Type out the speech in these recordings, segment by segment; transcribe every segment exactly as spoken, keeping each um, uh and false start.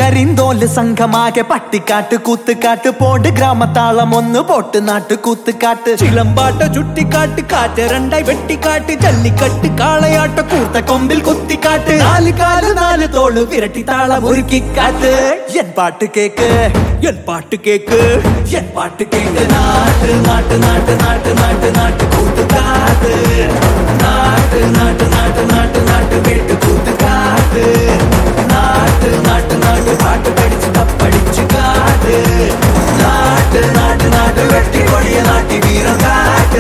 കരിന്തോല് സംഘമാകെ പട്ടിക്കാട്ട് കൂത്തുകാട്ട് pond ഗ്രാമത്താളം ഒന്ന് pot നാട്ട് കൂത്തുകാട്ട് ചിലമ്പാട്ട ചുട്ടിക്കാട്ട് കാറ്റ് രണ്ടായി വെട്ടിക്കാട്ട് ജല്ലിക്കട്ട് കാളയാട്ട കൂത്ത കൊമ്പിൽ കുത്തിക്കാട്ട് നാല് കാല് നാല് തോള് വിരട്ടി താളം ഒരുക്കിക്കാട്ട് എൻ പാട്ട് കേക്ക് എൻ പാട്ട് കേക്ക് എൻ പാട്ട് കേക്ക് നാട്ട് നാട്ട് നാട്ട് നാട്ട് നാട്ട് നാട്ട് കൂത്തുകാട്ട് നാട്ട് നാട്ട് നാട്ട് നാട്ട് നാട്ട് വീട്ട് കൂത്തുകാട്ട് നാട്ട് നാട്ട് നാട്ട് പാട്ട് പഠിച്ച് തപ്പടിച്ച് കാട്ട് നാട്ട് നാട്ട് നാട്ട് വെട്ടി പൊടിയ നാട്ടി വീരം കാട്ട്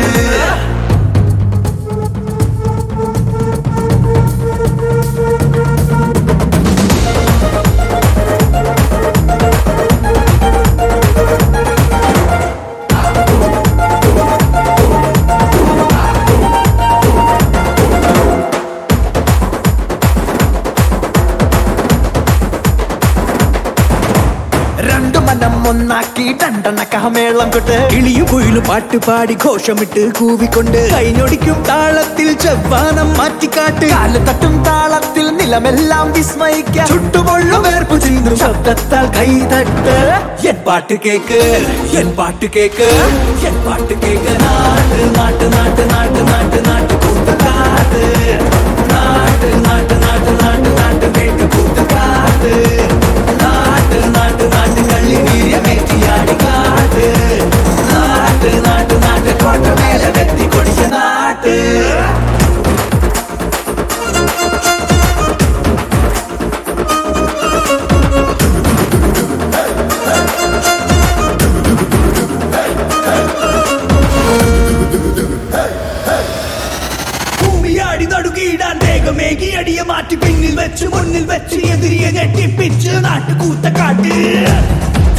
രണ്ടു മനം ഒന്നാക്കി രണ്ടെണ്ണക്കമേളം കൊട്ട് കിളിയും കുയിലും പാട്ടുപാടി ഘോഷമിട്ട് കൂവിക്കൊണ്ട് കൈനൊടിക്കും താളത്തിൽ ചെവ്വാനം മാറ്റിക്കാട്ട് കാല് തട്ടും താളത്തിൽ നിലമെല്ലാം വിസ്മയിക്കാം ചുട്ടുപൊള്ളും വേർപ്പു ചെയ്യുന്നു ശബ്ദത്താൽ കൈതട്ട് എൻ പാട്ട് കേക്ക് എൻ പാട്ട് കേക്ക് എൻ പാട്ട് കേക്ക് നാട്ട് നാട്ട് നാട്ട് നാട്ട് നാട്ട് നാട്ട് കൂത്തുകാട്ട് നാട്ട് നാട്ട് നാട്ട് നാട്ട് നാട്ട് വീട്ട് കൂത്തുകാട്ട് നാട്ട് നാട്ട് നാട്ട് കള്ളി വീര്യമേറ്റിയാടി കാട്ട് നാട്ട് നാട്ട് നാട്ട് കോട്ട മേലെ വെത്തി കൊടിച്ച നാട്ട് ഭൂമിയാടി നടുകിയിടാൻ വേഗമേകി അടിയ മാറ്റി പിന്നിൽ വെച്ച് മുന്നിൽ വെച്ച് എതിരിയെ ഞെട്ടിപ്പിച്ച് നാട്ടുകൂത്ത കാട്ട്